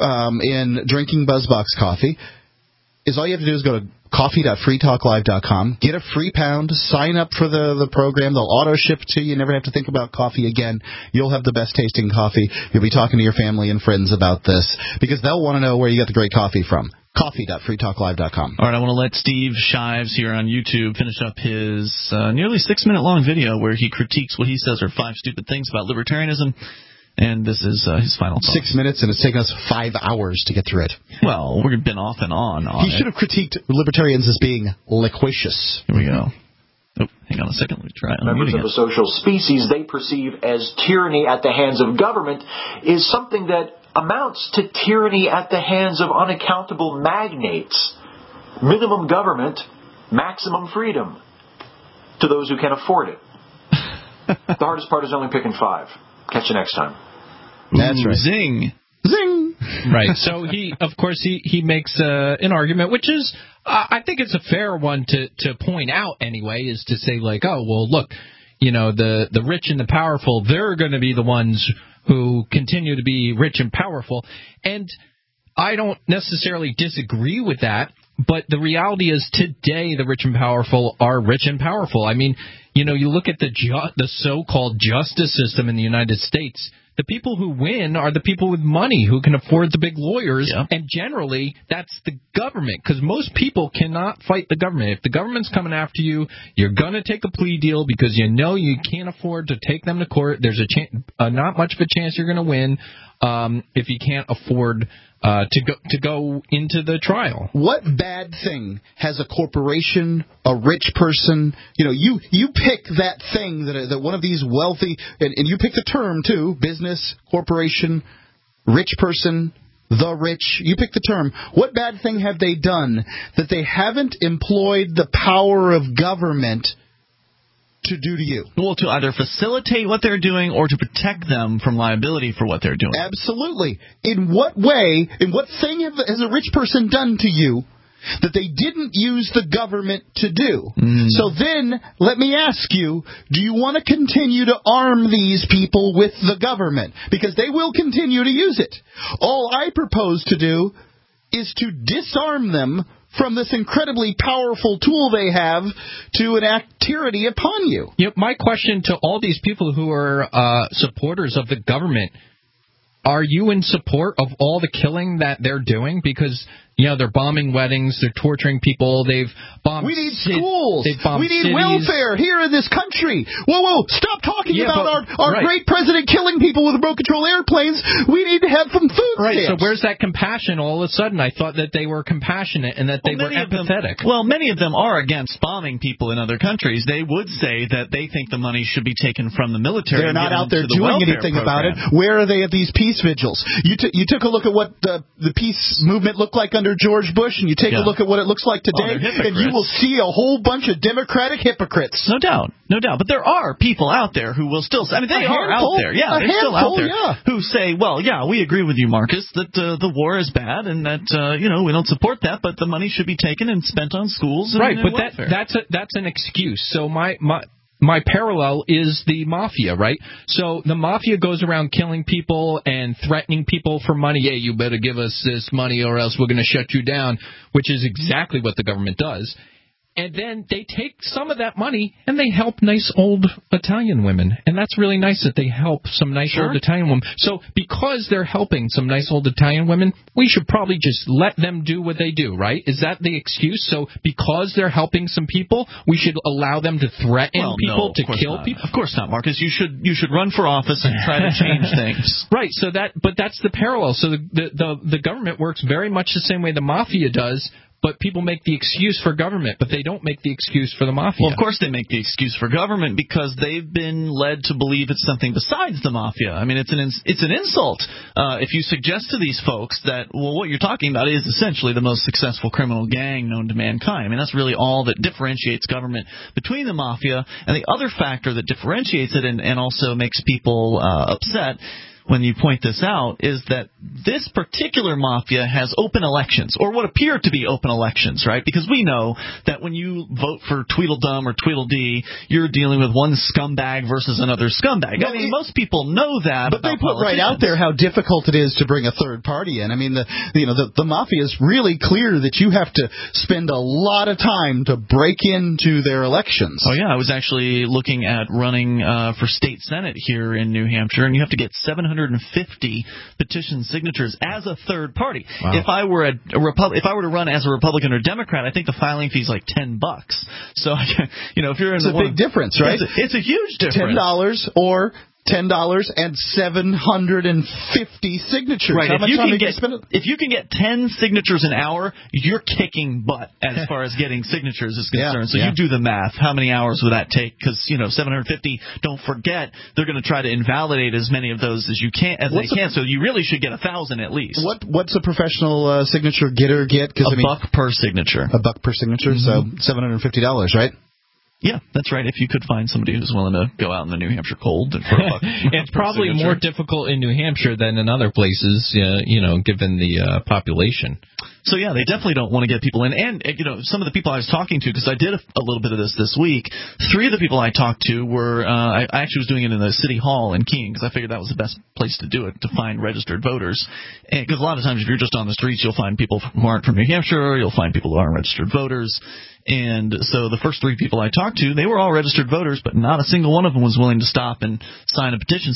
Speaker 3: in drinking BuzzBox coffee. All you have to do is go to coffee.freetalklive.com, get a free pound, sign up for the program. They'll auto-ship to you. You never have to think about coffee again. You'll have the best-tasting coffee. You'll be talking to your family and friends about this because they'll want to know where you got the great coffee from. Coffee.freetalklive.com.
Speaker 1: All right, I want to let Steve Shives here on YouTube finish up his nearly 6-minute long video where he critiques what he says are 5 stupid things about libertarianism. And this is his final thought.
Speaker 3: 6 minutes, and it's taken us 5 hours to get through it.
Speaker 1: Well, we've been off and on
Speaker 3: He should have critiqued libertarians as being loquacious.
Speaker 1: Here we go. Oh, hang on a second. Let me try it.
Speaker 4: Members of a social species they perceive as tyranny at the hands of government is something that amounts to tyranny at the hands of unaccountable magnates. Minimum government, maximum freedom to those who can afford it. The hardest part is only picking 5. Catch you next time.
Speaker 3: That's right.
Speaker 1: Zing.
Speaker 3: Zing.
Speaker 2: Right. So he makes an argument, which is, I think it's a fair one to point out anyway, is to say like, oh, well, look, the rich and the powerful, they're going to be the ones who continue to be rich and powerful. And I don't necessarily disagree with that. But the reality is today the rich and powerful are rich and powerful. I mean, you look at the so-called justice system in the United States. The people who win are the people with money who can afford the big lawyers, and generally that's the government, because most people cannot fight the government. If the government's coming after you, you're going to take a plea deal because you can't afford to take them to court. There's not much of a chance you're going to win if you can't afford to go into the trial.
Speaker 3: What bad thing has a corporation, a rich person? You pick that thing that one of these wealthy, and you pick the term too: business, corporation, rich person, the rich. You pick the term. What bad thing have they done that they haven't employed the power of government to do to you?
Speaker 1: Well, to either facilitate what they're doing or to protect them from liability for what they're doing.
Speaker 3: Absolutely. In what way, in what thing has a rich person done to you that they didn't use the government to do? So then, let me ask you, do you want to continue to arm these people with the government? Because they will continue to use it. All I propose to do is to disarm them from this incredibly powerful tool they have to enact tyranny upon you.
Speaker 2: My question to all these people who are supporters of the government, are you in support of all the killing that they're doing? Because, they're bombing weddings, they're torturing people, they've bombed...
Speaker 3: We need schools. We need
Speaker 2: cities.
Speaker 3: welfare here in this country. Whoa, stop talking about our great president killing people with remote control airplanes. We need to have some food stamps.
Speaker 2: So where's that compassion all of a sudden? I thought that they were compassionate and that they were empathetic.
Speaker 1: Many of them are against bombing people in other countries. They would say that they think the money should be taken from the military.
Speaker 3: They're not out there doing anything about it. Where are they at these peace vigils? You took a look at what the peace movement looked like under George Bush, and you take a look at what it looks like today, and you will see a whole bunch of Democratic hypocrites.
Speaker 1: No doubt. But there are people out there who will still say, they are out there. Yeah, they're still out there who say, we agree with you, Marcus, that the war is bad and that, we don't support that, but the money should be taken and spent on schools and welfare.
Speaker 2: That's an excuse. So my parallel is the mafia, right? So the mafia goes around killing people and threatening people for money. Hey, you better give us this money or else we're going to shut you down, which is exactly what the government does. And then they take some of that money and they help nice old Italian women. And that's really nice that they help some nice old Italian women. So because they're helping some nice old Italian women, we should probably just let them do what they do, right? Is that the excuse? So because they're helping some people, we should allow them to threaten people, to kill people?
Speaker 1: Of course not, Marcus. You should run for office and try to change things.
Speaker 2: Right. But that's the parallel. So the government works very much the same way the mafia does. But people make the excuse for government, but they don't make the excuse for the mafia.
Speaker 1: Well, of course they make the excuse for government because they've been led to believe it's something besides the mafia. I mean, it's an insult if you suggest to these folks that, what you're talking about is essentially the most successful criminal gang known to mankind. I mean, that's really all that differentiates government between the mafia. And the other factor that differentiates it and also makes people upset when you point this out is that this particular mafia has open elections, or what appear to be open elections, right? Because we know that when you vote for Tweedledum or Tweedledee, you're dealing with one scumbag versus another scumbag. I mean, most people know that.
Speaker 3: But they put right out there how difficult it is to bring a third party in. I mean, the mafia is really clear that you have to spend a lot of time to break into their elections.
Speaker 1: Oh, yeah. I was actually looking at running for state senate here in New Hampshire, and you have to get 750 petition signatures as a third party. Wow. If I were to run as a Republican or Democrat, I think the filing fee is like $10. So, if you're in
Speaker 3: it's a big difference, right?
Speaker 1: It's a huge difference.
Speaker 3: $10 or $10 and 750 signatures.
Speaker 1: Right.
Speaker 3: How much time you spend it?
Speaker 1: If you can get 10 signatures an hour, you're kicking butt as far as getting signatures is concerned. So you do the math. How many hours would that take? Because 750. Don't forget, they're going to try to invalidate as many of those as they can. So you really should get 1,000 at least.
Speaker 3: What's a professional signature getter get?
Speaker 1: $1 per signature.
Speaker 3: $1 per signature. So $750, right?
Speaker 1: Yeah, that's right. If you could find somebody who's willing to go out in the New Hampshire cold for $1.
Speaker 2: It's probably more difficult in New Hampshire than in other places, given the population.
Speaker 1: So, yeah, they definitely don't want to get people in. And, some of the people I was talking to, because I did a little bit of this week, 3 of the people I talked to were I actually was doing it in the city hall in Keene, because I figured that was the best place to do it, to find registered voters. Because a lot of times if you're just on the streets, you'll find people who aren't from New Hampshire, you'll find people who aren't registered voters. And so the first 3 people I talked to, they were all registered voters, but not a single one of them was willing to stop and sign a petition.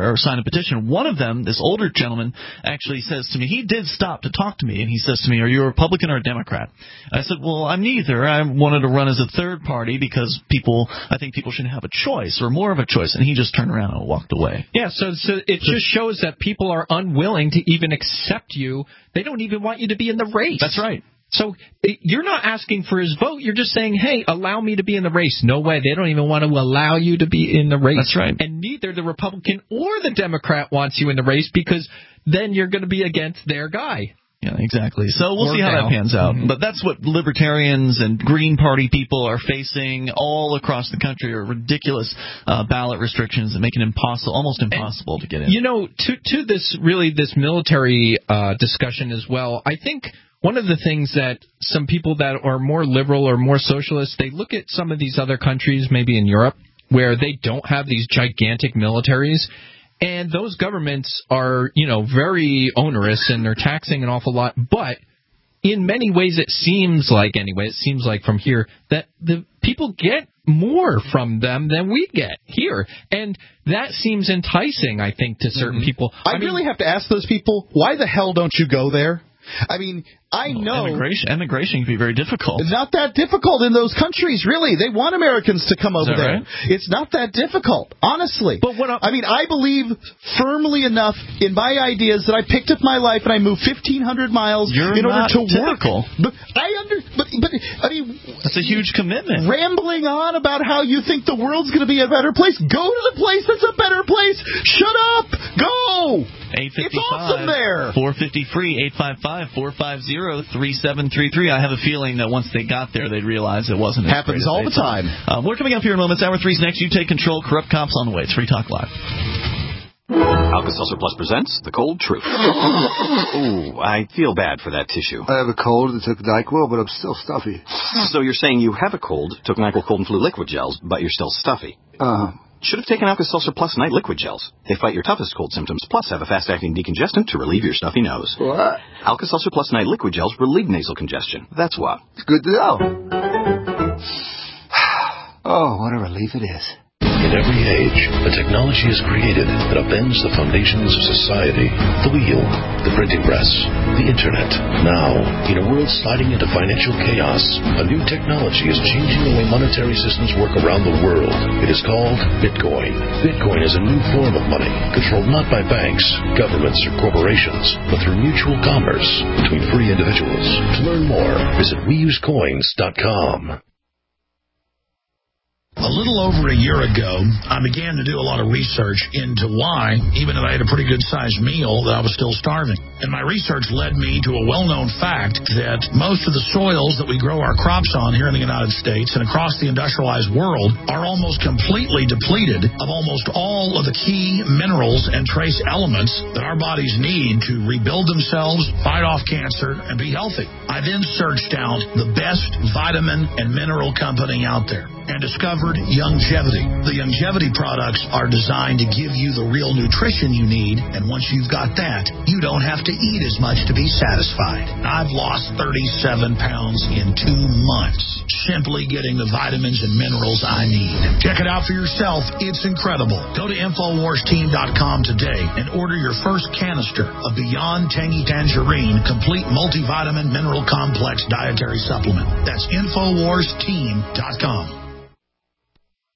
Speaker 1: One of them, this older gentleman, actually says to me, he did stop to talk to me, and he says to me, "Are you a Republican or a Democrat?" I said, "Well, I'm neither. I wanted to run as a third party because I think people should have a choice or more of a choice." And he just turned around and walked away.
Speaker 2: Yeah, so it just shows that people are unwilling to even accept you. They don't even want you to be in the race.
Speaker 1: That's right.
Speaker 2: So you're not asking for his vote. You're just saying, hey, allow me to be in the race. No way. They don't even want to allow you to be in the race.
Speaker 1: That's right.
Speaker 2: And neither the Republican or the Democrat wants you in the race, because then you're going to be against their guy.
Speaker 1: Yeah, exactly. So we'll see how that pans out. But that's what libertarians and Green Party people are facing all across the country, are ridiculous ballot restrictions that make it almost impossible to get in.
Speaker 2: To this military discussion as well, I think one of the things that some people that are more liberal or more socialist, they look at some of these other countries, maybe in Europe, where they don't have these gigantic militaries. And those governments are, very onerous, and they're taxing an awful lot. But in many ways, it seems like from here, that the people get more from them than we get here. And that seems enticing, I think, to certain people.
Speaker 3: I really have to ask those people, why the hell don't you go there? I mean, I know
Speaker 1: immigration can be very difficult.
Speaker 3: It's not that difficult in those countries, really. They want Americans to come over there. Right? It's not that difficult, honestly.
Speaker 9: But
Speaker 3: I believe firmly enough in my ideas that I picked up my life and I moved 1,500 miles in order to work. But
Speaker 1: that's a huge commitment.
Speaker 3: Rambling on about how you think the world's going to be a better place. Go to the place that's a better place. Shut up. Go.
Speaker 1: 855.
Speaker 3: It's awesome there.
Speaker 1: 450 free. 855-450-3733. I have a feeling that once they got there, they'd realize it wasn't.
Speaker 3: Happens all the time.
Speaker 1: We're coming up here in moments. Hour 3's next. You take control. Corrupt cops on the way. It's Free Talk Live.
Speaker 19: Alka-Seltzer Plus presents The Cold Truth. Ooh, I feel bad for that tissue.
Speaker 20: I have a cold and took NyQuil, but I'm still stuffy.
Speaker 19: So you're saying you have a cold, took NyQuil cold and flu liquid gels, but you're still stuffy? Should have taken Alka-Seltzer Plus Night liquid gels. They fight your toughest cold symptoms, plus have a fast-acting decongestant to relieve your stuffy nose.
Speaker 20: What?
Speaker 19: Alka-Seltzer Plus Night liquid gels relieve nasal congestion. That's what.
Speaker 20: It's good to know. Oh, what a relief it is.
Speaker 21: In every age, a technology is created that upends the foundations of society. The wheel, the printing press, the internet. Now, in a world sliding into financial chaos, a new technology is changing the way monetary systems work around the world. It is called Bitcoin. Bitcoin is a new form of money, controlled not by banks, governments, or corporations, but through mutual commerce between free individuals. To learn more, visit WeUseCoins.com.
Speaker 22: A little over a year ago, I began to do a lot of research into why, even if I had a pretty good-sized meal, that I was still starving. And my research led me to a well-known fact that most of the soils that we grow our crops on here in the United States and across the industrialized world are almost completely depleted of almost all of the key minerals and trace elements that our bodies need to rebuild themselves, fight off cancer, and be healthy. I then searched out the best vitamin and mineral company out there and discovered Youngevity. The Youngevity products are designed to give you the real nutrition you need, and once you've got that, you don't have to eat as much to be satisfied. I've lost 37 pounds in 2 months, simply getting the vitamins and minerals I need. Check it out for yourself. It's incredible. Go to InfoWarsTeam.com today and order your first canister of Beyond Tangy Tangerine Complete Multivitamin Mineral Complex Dietary Supplement. That's InfoWarsTeam.com.